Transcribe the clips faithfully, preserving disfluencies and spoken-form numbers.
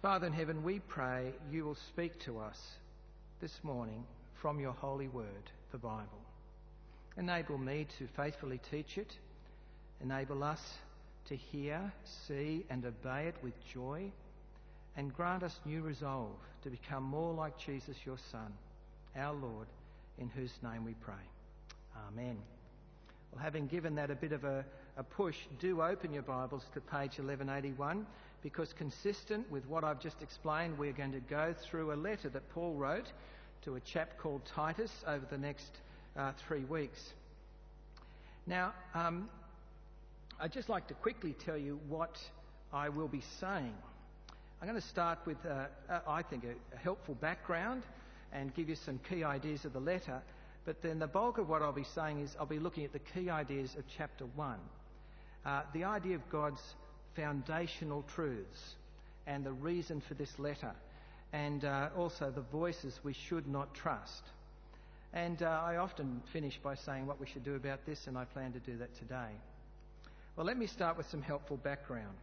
Father in heaven, we pray you will speak to us this morning from your holy word, the Bible. Enable me to faithfully teach it. Enable us to hear, see and obey it with joy. And grant us new resolve to become more like Jesus, your Son, our Lord, in whose name we pray. Amen. Well, having given that a bit of a, a push, do open your Bibles to page eleven eighty-one, because consistent with what I've just explained, we're going to go through a letter that Paul wrote to a chap called Titus over the next uh, three weeks. Now, um, I'd just like to quickly tell you what I will be saying. I'm going to start with, uh, uh, I think, a, a helpful background and give you some key ideas of the letter. But then the bulk of what I'll be saying is I'll be looking at the key ideas of chapter one. Uh, the idea of God's foundational truths and the reason for this letter, and uh, also the voices we should not trust. And uh, I often finish by saying what we should do about this, and I plan to do that today. Well, let me start with some helpful background.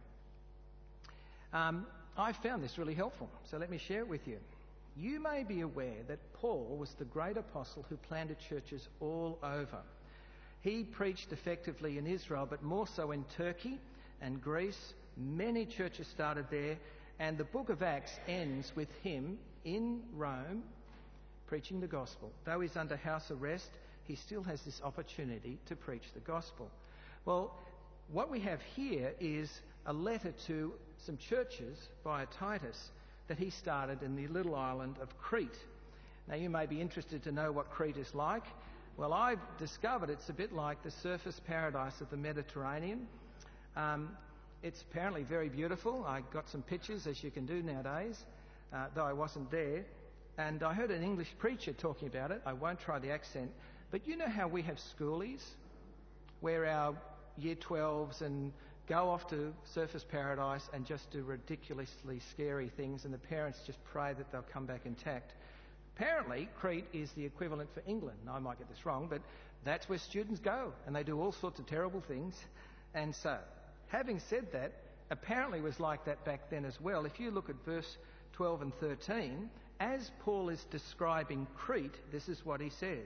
Um, I found this really helpful, so let me share it with you. You may be aware that Paul was the great apostle who planted churches all over. He preached effectively in Israel, but more so in Turkey and Greece. Many churches started there, and the book of Acts ends with him in Rome preaching the gospel. Though he's under house arrest, he still has this opportunity to preach the gospel. Well, what we have here is a letter to some churches via Titus that he started in the little island of Crete. Now, you may be interested to know what Crete is like. Well, I've discovered it's a bit like the surface paradise of the Mediterranean. Um, it's apparently very beautiful. I got some pictures, as you can do nowadays, uh, though I wasn't there. And I heard an English preacher talking about it. I won't try the accent. But you know how we have schoolies, where our year twelves and go off to surface paradise and just do ridiculously scary things, and the parents just pray that they'll come back intact. Apparently, Crete is the equivalent for England. Now, I might get this wrong, but that's where students go, and they do all sorts of terrible things. And so, having said that, apparently it was like that back then as well. If you look at verse twelve and thirteen, as Paul is describing Crete, this is what he says.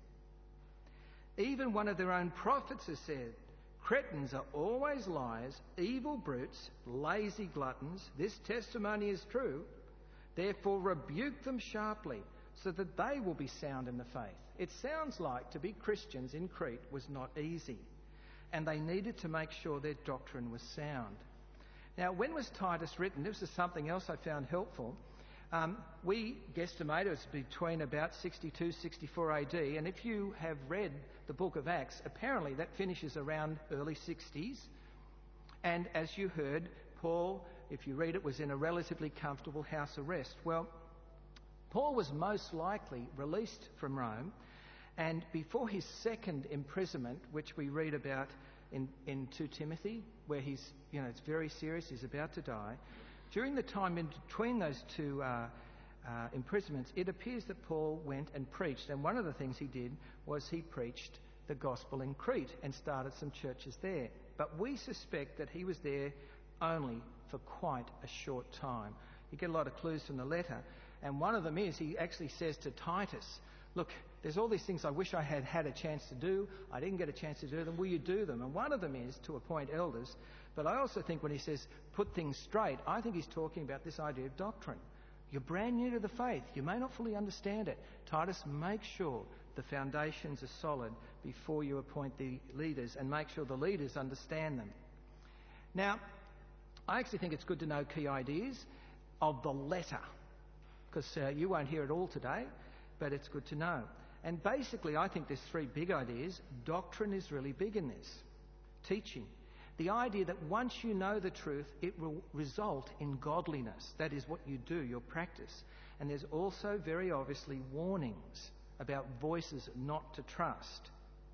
Even one of their own prophets has said, Cretans are always liars, evil brutes, lazy gluttons. This testimony is true. Therefore rebuke them sharply, so that they will be sound in the faith. It sounds like to be Christians in Crete was not easy, and they needed to make sure their doctrine was sound. Now, when was Titus written? This is something else I found helpful. Um, we guesstimate it was between about sixty-two, sixty-four A D, and if you have read the book of Acts, apparently that finishes around early sixties. And as you heard, Paul, if you read it, was in a relatively comfortable house arrest. Well, Paul was most likely released from Rome, and before his second imprisonment, which we read about in, in Second Timothy, where he's, you know, it's very serious, he's about to die. During the time in between those two uh, uh, imprisonments, it appears that Paul went and preached, and one of the things he did was he preached the gospel in Crete and started some churches there. But we suspect that he was there only for quite a short time. You get a lot of clues from the letter, and one of them is he actually says to Titus, look, there's all these things I wish I had had a chance to do. I didn't get a chance to do them. Will you do them? And one of them is to appoint elders. But I also think when he says put things straight, I think he's talking about this idea of doctrine. You're brand new to the faith. You may not fully understand it. Titus, make sure the foundations are solid before you appoint the leaders, and make sure the leaders understand them. Now, I actually think it's good to know key ideas of the letter, because uh, you won't hear it all today, but it's good to know. And basically, I think there's three big ideas. Doctrine is really big in this. Teaching. The idea that once you know the truth, it will result in godliness. That is what you do, your practice. And there's also very obviously warnings about voices not to trust.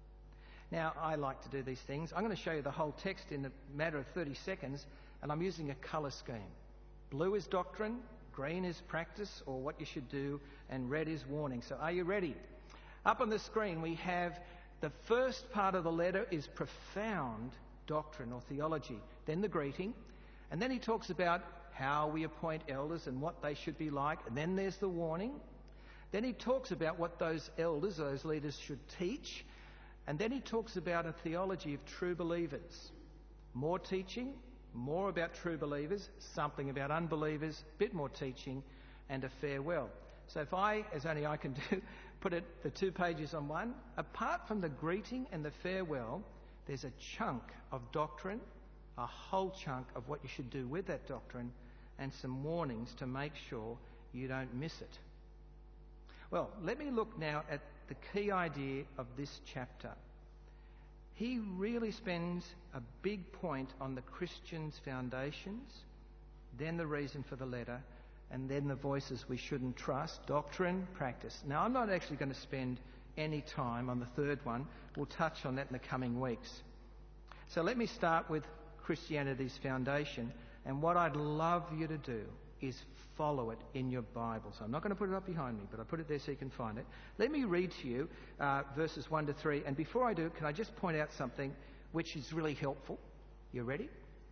Now, I like to do these things. I'm going to show you the whole text in a matter of thirty seconds, and I'm using a colour scheme. Blue is doctrine, green is practice, or what you should do, and red is warning. So are you ready? Up on the screen we have the first part of the letter is profound doctrine or theology, then the greeting, and then he talks about how we appoint elders and what they should be like. And then there's the warning. Then he talks about what those elders, those leaders, should teach. And then he talks about a theology of true believers. More teaching, more about true believers, something about unbelievers, a bit more teaching, and a farewell. So if I, as only I can do, put it the two pages on one, apart from the greeting and the farewell, there's a chunk of doctrine, a whole chunk of what you should do with that doctrine, and some warnings to make sure you don't miss it. Well, let me look now at the key idea of this chapter. He really spends a big point on the Christian's foundations, then the reason for the letter, and then the voices we shouldn't trust, doctrine, practice. Now, I'm not actually going to spend any time on the third one. We'll touch on that in the coming weeks. So let me start with Christianity's foundation, and what I'd love you to do is follow it in your Bible. So I'm not going to put it up behind me, but I put it there so you can find it. Let me read to you uh, verses one to three, and before I do, can I just point out something which is really helpful? You ready?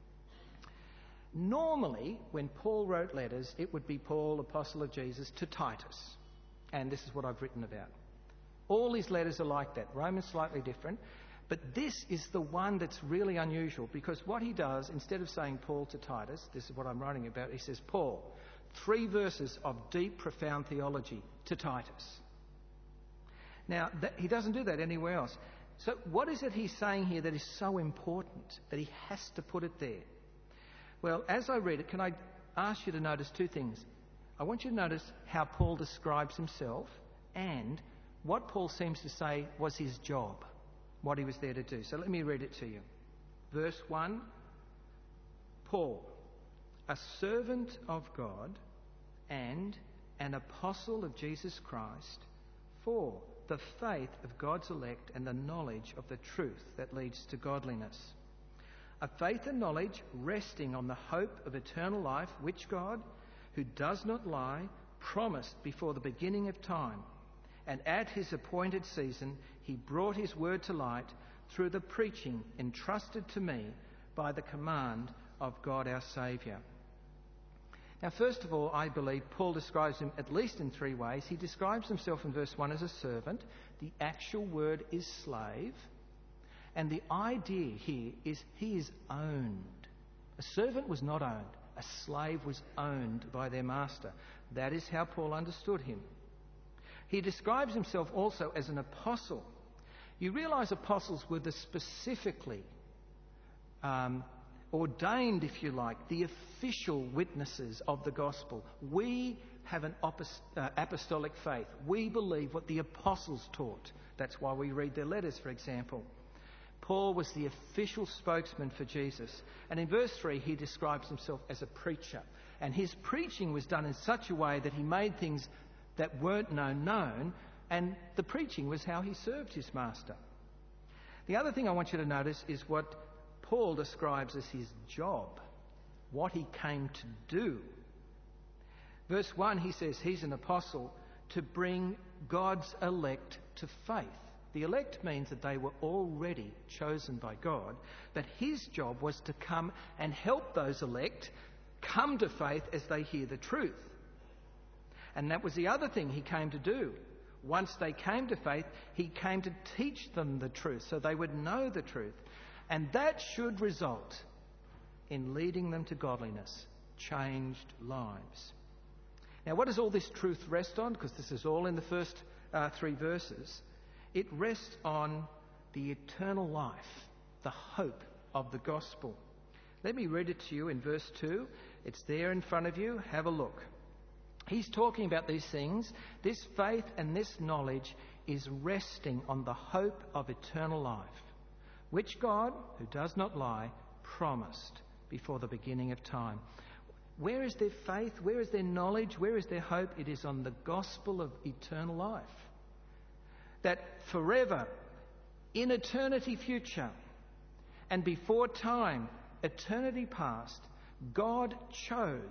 Normally, when Paul wrote letters, it would be Paul, apostle of Jesus, to Titus. And this is what I've written about. All his letters are like that. Romans slightly different. But this is the one that's really unusual, because what he does, instead of saying Paul to Titus, this is what I'm writing about, he says, Paul, three verses of deep, profound theology to Titus. Now, that, he doesn't do that anywhere else. So what is it he's saying here that is so important that he has to put it there? Well, as I read it, can I ask you to notice two things? I want you to notice how Paul describes himself and what Paul seems to say was his job, what he was there to do. So let me read it to you. Verse one, Paul, a servant of God and an apostle of Jesus Christ, for the faith of God's elect and the knowledge of the truth that leads to godliness. A faith and knowledge resting on the hope of eternal life, which God, who does not lie, promised before the beginning of time. And at his appointed season, he brought his word to light through the preaching entrusted to me by the command of God our Saviour. Now, first of all, I believe Paul describes him at least in three ways. He describes himself in verse one as a servant. The actual word is slave. And the idea here is he is owned. A servant was not owned. A slave was owned by their master. That is how Paul understood him. He describes himself also as an apostle. You realise apostles were the specifically um, ordained, if you like, the official witnesses of the gospel. We have an opos- uh, apostolic faith. We believe what the apostles taught. That's why we read their letters, for example. Paul was the official spokesman for Jesus. And in verse three, he describes himself as a preacher. And his preaching was done in such a way that he made things that weren't known known, and the preaching was how he served his master. The other thing I want you to notice is what Paul describes as his job, what he came to do. Verse one, he says he's an apostle to bring God's elect to faith. The elect means that they were already chosen by God, but his job was to come and help those elect come to faith as they hear the truth. And that was the other thing he came to do. Once they came to faith, he came to teach them the truth so they would know the truth. And that should result in leading them to godliness, changed lives. Now, what does all this truth rest on? Because this is all in the first uh, three verses. It rests on the eternal life, the hope of the gospel. Let me read it to you in verse two. It's there in front of you. Have a look. He's talking about these things. This faith and this knowledge is resting on the hope of eternal life, which God, who does not lie, promised before the beginning of time. Where is their faith? Where is their knowledge? Where is their hope? It is on the gospel of eternal life. That forever, in eternity future, and before time, eternity past, God chose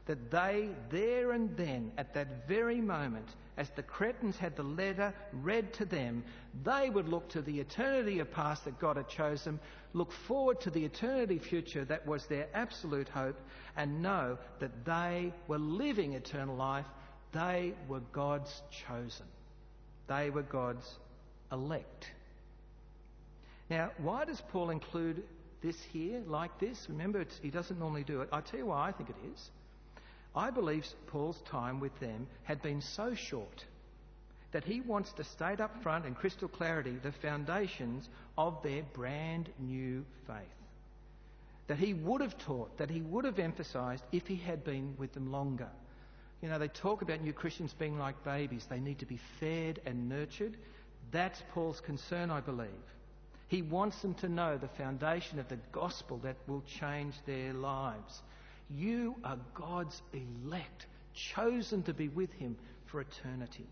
that they, there and then, at that very moment, as the Cretans had the letter read to them, they would look to the eternity of past that God had chosen, look forward to the eternity future that was their absolute hope, and know that they were living eternal life. They were God's chosen. They were God's elect. Now, why does Paul include this here like this? Remember, it's, he doesn't normally do it. I'll tell you why I think it is. I believe Paul's time with them had been so short that he wants to state up front in crystal clarity the foundations of their brand new faith. That he would have taught, that he would have emphasised if he had been with them longer. You know, they talk about new Christians being like babies. They need to be fed and nurtured. That's Paul's concern, I believe. He wants them to know the foundation of the gospel that will change their lives. You are God's elect, chosen to be with him for eternity.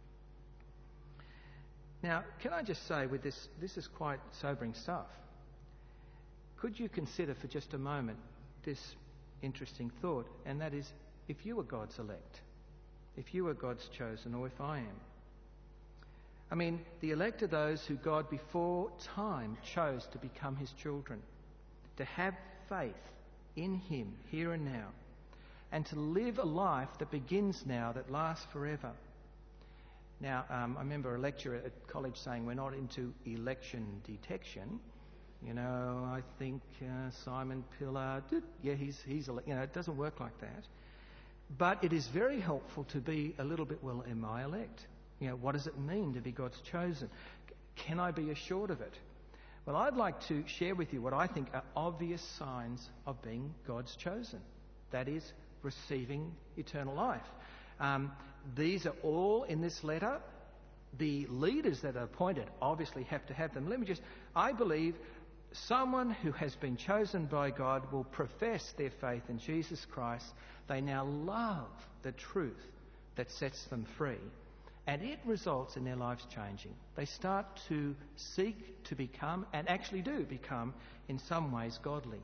Now, can I just say with this, this is quite sobering stuff. Could you consider for just a moment this interesting thought, and that is, if you were God's elect, if you were God's chosen, or if I am. I mean, the elect are those who God before time chose to become his children, to have faith in him here and now, and to live a life that begins now, that lasts forever. Now, um, I remember a lecturer at college saying we're not into election detection. You know, I think uh, Simon Pillar, yeah, he's, he's, you know, it doesn't work like that. But it is very helpful to be a little bit, well, am I elect? You know, what does it mean to be God's chosen? Can I be assured of it? Well, I'd like to share with you what I think are obvious signs of being God's chosen. That is, receiving eternal life. Um, these are all in this letter. The leaders that are appointed obviously have to have them. Let me just, I believe someone who has been chosen by God will profess their faith in Jesus Christ. They now love the truth that sets them free. And it results in their lives changing. They start to seek to become, and actually do become, in some ways, godly.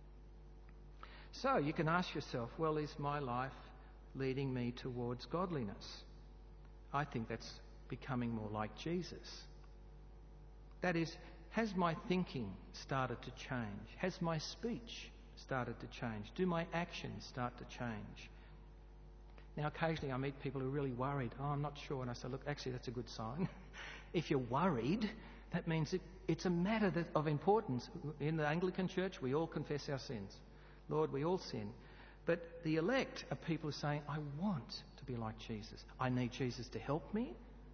So you can ask yourself, well, is my life leading me towards godliness? I think that's becoming more like Jesus. That is, has my thinking started to change? Has my speech started to change? Do my actions start to change? Now, occasionally I meet people who are really worried. Oh, I'm not sure. And I say, look, actually, that's a good sign. If you're worried, that means it, it's a matter that, of importance. In the Anglican Church, we all confess our sins. Lord, we all sin. But the elect are people who are saying, I want to be like Jesus. I need Jesus to help me.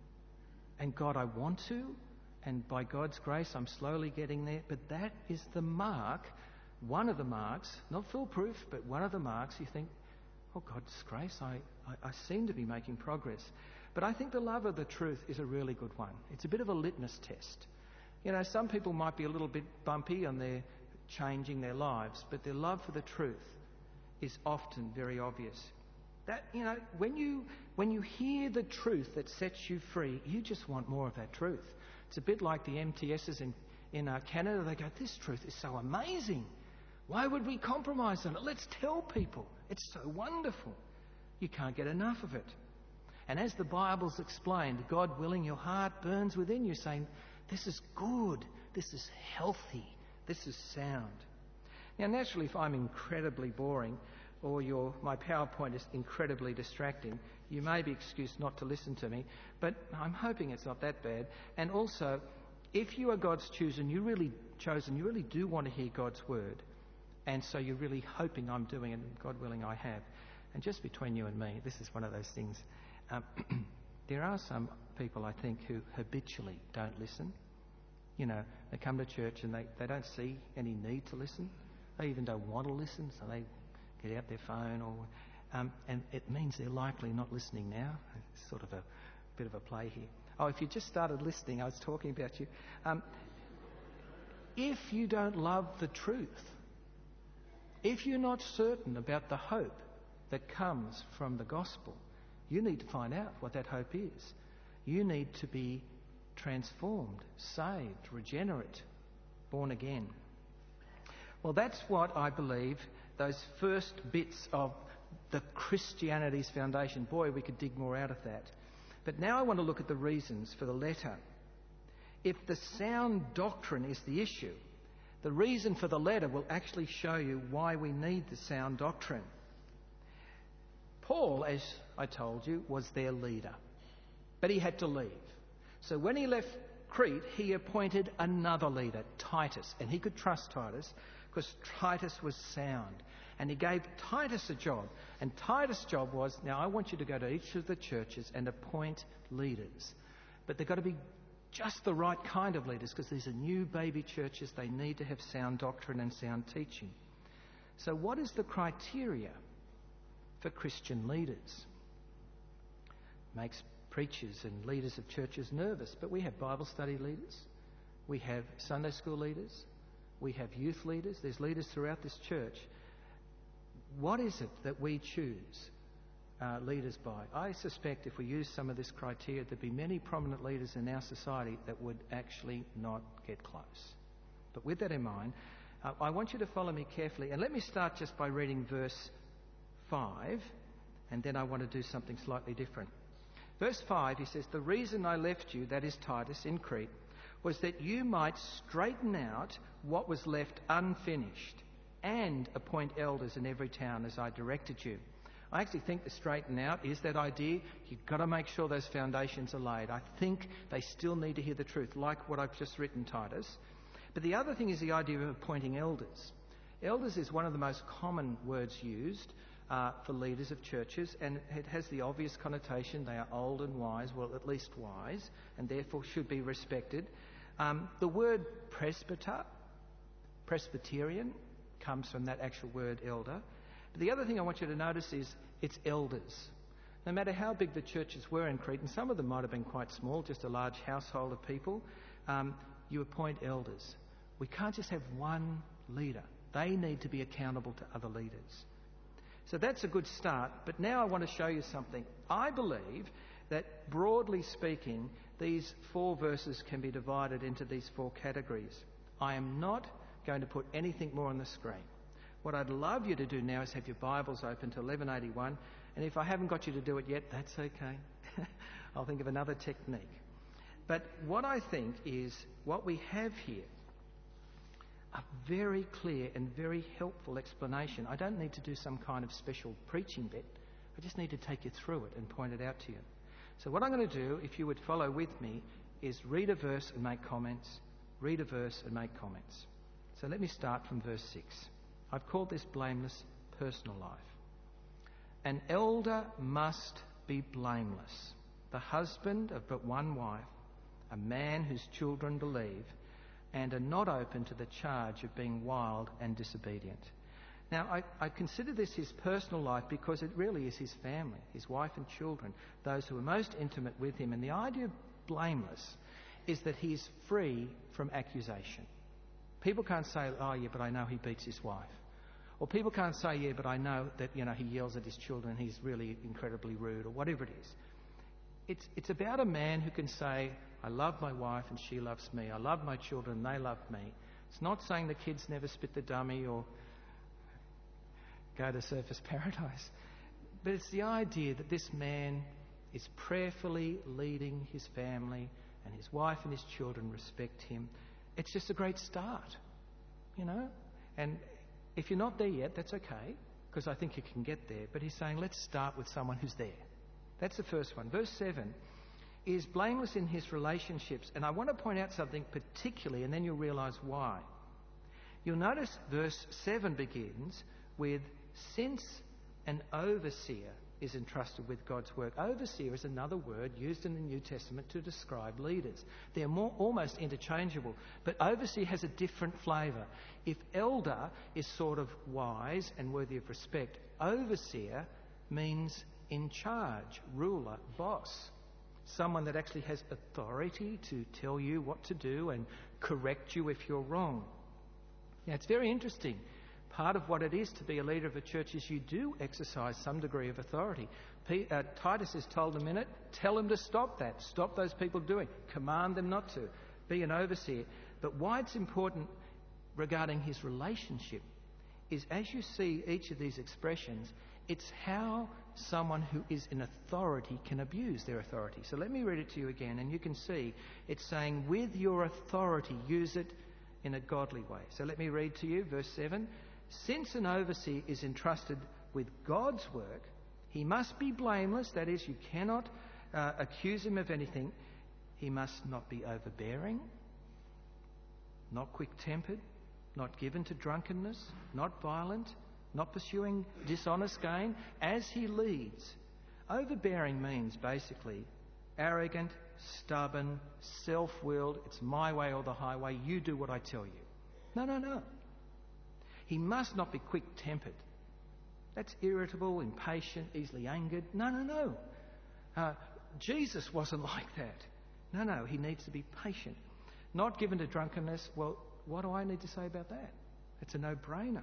And God, I want to. And by God's grace, I'm slowly getting there. But that is the mark, one of the marks, not foolproof, but one of the marks you think, oh, God's grace, I, I, I seem to be making progress. But I think the love of the truth is a really good one. It's a bit of a litmus test. You know, some people might be a little bit bumpy on their changing their lives, but their love for the truth is often very obvious. That, you know, when you when you hear the truth that sets you free, you just want more of that truth. It's a bit like the M T Ss in, in uh, Canada. They go, this truth is so amazing. Why would we compromise on it? Let's tell people. It's so wonderful. You can't get enough of it. And as the Bible's explained, God willing, your heart burns within you saying, this is good, this is healthy, this is sound. Now, naturally, if I'm incredibly boring or your, my PowerPoint is incredibly distracting, you may be excused not to listen to me, but I'm hoping it's not that bad. And also, if you are God's chosen, you really chosen, you really do want to hear God's word. And so you're really hoping I'm doing it, and God willing I have. And just between you and me, this is one of those things. Um, there are some people, I think, who habitually don't listen. You know, they come to church and they, they don't see any need to listen. They even don't want to listen, so they get out their phone. or, um, And it means they're likely not listening now. It's sort of a bit of a play here. Oh, if you just started listening, I was talking about you. Um, if you don't love the truth, if you're not certain about the hope that comes from the gospel, you need to find out what that hope is. You need to be transformed, saved, regenerate, born again. Well, that's what I believe those first bits of the Christianity's foundation. Boy, we could dig more out of that. But now I want to look at the reasons for the letter. If the sound doctrine is the issue, the reason for the letter will actually show you why we need the sound doctrine. Paul, as I told you, was their leader, but he had to leave. So when he left Crete, he appointed another leader, Titus, and he could trust Titus because Titus was sound. And he gave Titus a job, and Titus' job was, now I want you to go to each of the churches and appoint leaders. But they've got to be just the right kind of leaders, because these are new baby churches. They need to have sound doctrine and sound teaching. So what is the criteria for Christian leaders? Makes preachers and leaders of churches nervous, but we have Bible study leaders, we have Sunday school leaders, we have youth leaders, there's leaders throughout this church. What is it that we choose uh, leaders by? I suspect if we use some of this criteria, there'd be many prominent leaders in our society that would actually not get close. But with that in mind, uh, I want you to follow me carefully, and let me start just by reading verse five, and then I want to do something slightly different. Verse five, he says, "The reason I left you," that is Titus, in Crete, "was that you might straighten out what was left unfinished and appoint elders in every town as I directed you." I actually think the straighten out is that idea. You've got to make sure those foundations are laid. I think they still need to hear the truth, like what I've just written, Titus. But the other thing is the idea of appointing elders. Elders is one of the most common words used Uh, for leaders of churches, and it has the obvious connotation they are old and wise, well, at least wise, and therefore should be respected. Um, the word presbyter, Presbyterian, comes from that actual word elder. But the other thing I want you to notice is it's elders. No matter how big the churches were in Crete, and some of them might have been quite small, just a large household of people, um, you appoint elders. We can't just have one leader. They need to be accountable to other leaders. So that's a good start, but now I want to show you something. I believe that, broadly speaking, these four verses can be divided into these four categories. I am not going to put anything more on the screen. What I'd love you to do now is have your Bibles open to eleven eighty-one, and if I haven't got you to do it yet, that's okay. I'll think of another technique. But what I think is what we have here, a very clear and very helpful explanation. I don't need to do some kind of special preaching bit. I just need to take you through it and point it out to you. So what I'm going to do, if you would follow with me, is read a verse and make comments, read a verse and make comments. So let me start from verse six. I've called this blameless personal life. "An elder must be blameless, the husband of but one wife, a man whose children believe, and are not open to the charge of being wild and disobedient." Now, I, I consider this his personal life because it really is his family, his wife and children, those who are most intimate with him. And the idea of blameless is that he's free from accusation. People can't say, "Oh, yeah, but I know he beats his wife." Or people can't say, "Yeah, but I know that, you know, he yells at his children, he's really incredibly rude," or whatever it is. It's, it's about a man who can say, "I love my wife and she loves me. I love my children and they love me." It's not saying the kids never spit the dummy or go to Surfers Paradise. But it's the idea that this man is prayerfully leading his family and his wife and his children respect him. It's just a great start, you know. And if you're not there yet, that's okay, because I think you can get there. But he's saying, let's start with someone who's there. That's the first one. Verse seven is blameless in his relationships. And I want to point out something particularly, and then you'll realise why. You'll notice verse seven begins with, "Since an overseer is entrusted with God's work." Overseer is another word used in the New Testament to describe leaders. They're more almost interchangeable, but overseer has a different flavour. If elder is sort of wise and worthy of respect, overseer means in charge, ruler, boss. Someone that actually has authority to tell you what to do and correct you if you're wrong. Now, it's very interesting. Part of what it is to be a leader of a church is you do exercise some degree of authority. P- uh, Titus is told a minute, tell them to stop that. Stop those people doing. Command them not to. Be an overseer. But why it's important regarding his relationship is, as you see each of these expressions, It's how someone who is in authority can abuse their authority. So let me read it to you again, and you can see it's saying, with your authority, use it in a godly way. So let me read to you verse seven. Since an overseer is entrusted with God's work, he must be blameless. That is, you cannot uh, accuse him of anything. He must not be overbearing, not quick-tempered, not given to drunkenness, not violent, not pursuing dishonest gain. As he leads, overbearing means basically arrogant, stubborn, self-willed. It's my way or the highway. You do what I tell you. No, no, no. He must not be quick-tempered. That's irritable, impatient, easily angered. No, no, no. Uh, Jesus wasn't like that. No, no. He needs to be patient. Not given to drunkenness. Well, what do I need to say about that? It's a no-brainer.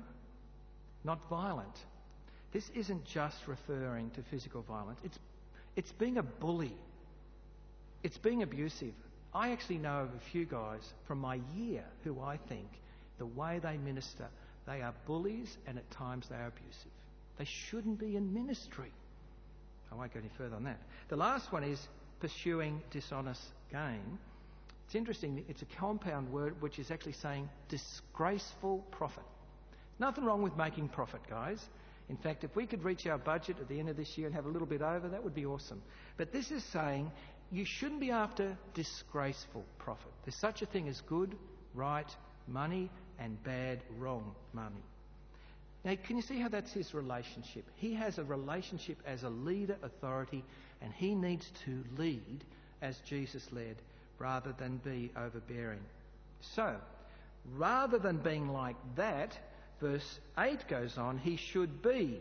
Not violent. This isn't just referring to physical violence. It's, it's being a bully. It's being abusive. I actually know of a few guys from my year who I think the way they minister, they are bullies and at times they are abusive. They shouldn't be in ministry. I won't go any further on that. The last one is pursuing dishonest gain. It's interesting. It's a compound word which is actually saying disgraceful profit. Nothing wrong with making profit, guys. In fact, if we could reach our budget at the end of this year and have a little bit over, that would be awesome. But this is saying you shouldn't be after disgraceful profit. There's such a thing as good, right money and bad, wrong money. Now, can you see how that's his relationship? He has a relationship as a leader, authority, and he needs to lead as Jesus led rather than be overbearing. So, rather than being like that, verse eight goes on, he should be,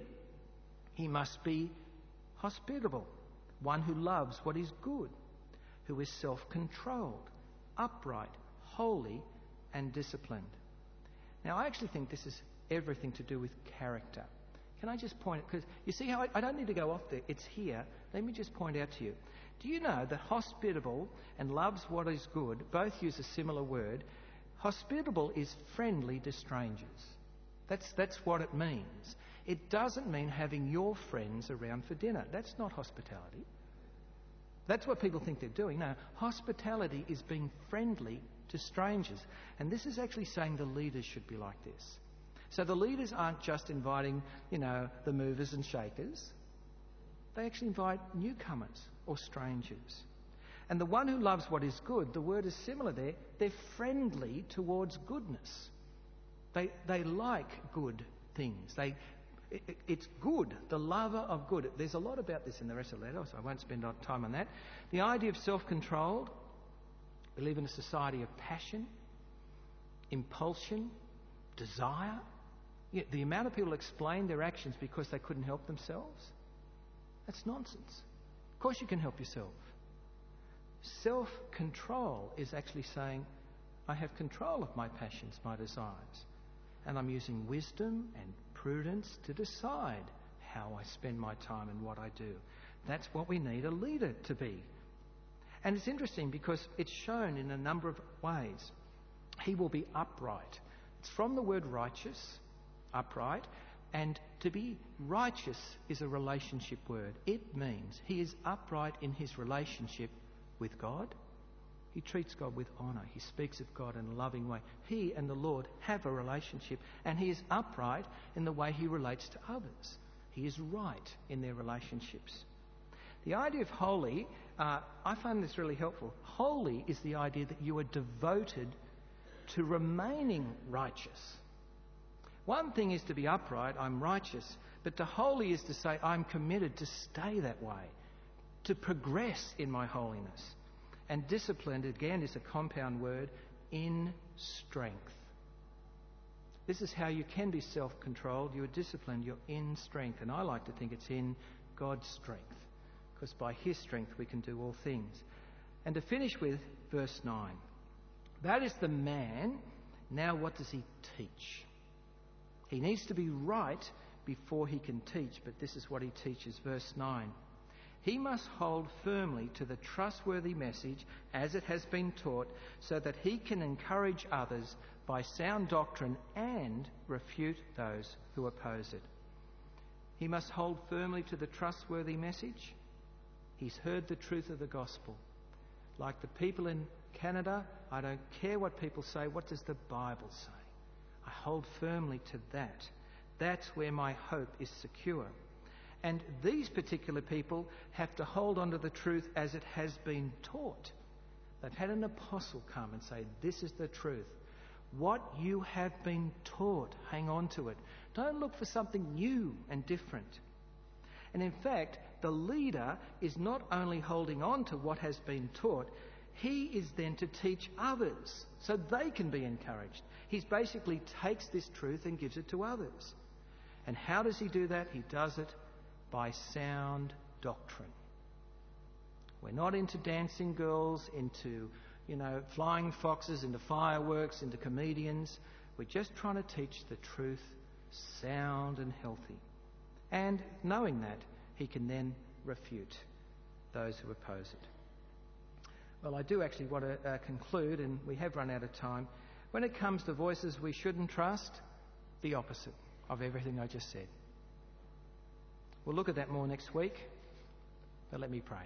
he must be hospitable, one who loves what is good, who is self-controlled, upright, holy and disciplined. Now, I actually think this is everything to do with character. Can I just point it? Because you see how I, I don't need to go off there. It's here. Let me just point out to you. Do you know that hospitable and loves what is good both use a similar word? Hospitable is friendly to strangers. That's, that's what it means. It doesn't mean having your friends around for dinner. That's not hospitality. That's what people think they're doing. No, hospitality is being friendly to strangers. And this is actually saying the leaders should be like this. So the leaders aren't just inviting, you know, the movers and shakers. They actually invite newcomers or strangers. And the one who loves what is good, the word is similar there, they're friendly towards goodness. They they like good things. They it, It's good, the lover of good. There's a lot about this in the rest of the letter, so I won't spend time on that. The idea of self-controlled. We live in a society of passion, impulsion, desire. Yeah, the amount of people explain their actions because they couldn't help themselves, that's nonsense. Of course you can help yourself. Self-control is actually saying, I have control of my passions, my desires, and I'm using wisdom and prudence to decide how I spend my time and what I do. That's what we need a leader to be. And it's interesting because it's shown in a number of ways. He will be upright. It's from the word righteous, upright, and to be righteous is a relationship word. It means he is upright in his relationship with God. He treats God with honour. He speaks of God in a loving way. He and the Lord have a relationship, and he is upright in the way he relates to others. He is right in their relationships. The idea of holy, uh, I find this really helpful. Holy is the idea that you are devoted to remaining righteous. One thing is to be upright, I'm righteous, but to holy is to say I'm committed to stay that way, to progress in my holiness. And disciplined, again, is a compound word, in strength. This is how you can be self-controlled. You're disciplined, you're in strength. And I like to think it's in God's strength, because by his strength we can do all things. And to finish with verse nine. That is the man. Now what does he teach? He needs to be right before he can teach, but this is what he teaches. Verse nine. He must hold firmly to the trustworthy message as it has been taught, so that he can encourage others by sound doctrine and refute those who oppose it. He must hold firmly to the trustworthy message. He's heard the truth of the gospel. Like the people in Canada, I don't care what people say. What does the Bible say? I hold firmly to that. That's where my hope is secure. And these particular people have to hold on to the truth as it has been taught. They've had an apostle come and say, this is the truth. What you have been taught, hang on to it. Don't look for something new and different. And in fact, the leader is not only holding on to what has been taught, he is then to teach others so they can be encouraged. He basically takes this truth and gives it to others. And how does he do that? He does it by sound doctrine. We're not into dancing girls, into, you know, flying foxes, into fireworks, into comedians. We're just trying to teach the truth sound and healthy. And knowing that, he can then refute those who oppose it. Well, I do actually want to uh, conclude, and we have run out of time. When it comes to voices we shouldn't trust, the opposite of everything I just said. We'll look at that more next week, but let me pray.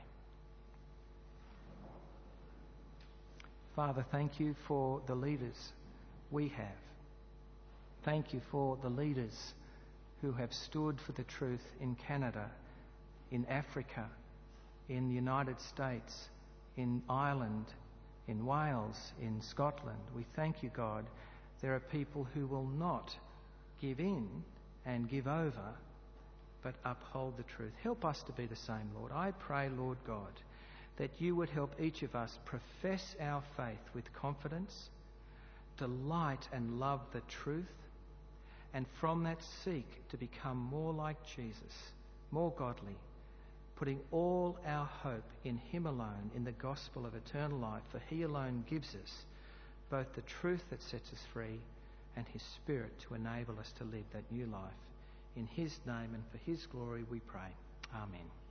Father, thank you for the leaders we have. Thank you for the leaders who have stood for the truth in Canada, in Africa, in the United States, in Ireland, in Wales, in Scotland. We thank you, God. There are people who will not give in and give over, but uphold the truth. Help us to be the same, Lord. I pray, Lord God, that you would help each of us profess our faith with confidence, delight and love the truth, and from that seek to become more like Jesus, more godly, putting all our hope in him alone, in the gospel of eternal life, for he alone gives us both the truth that sets us free and his Spirit to enable us to live that new life. In his name and for his glory we pray. Amen.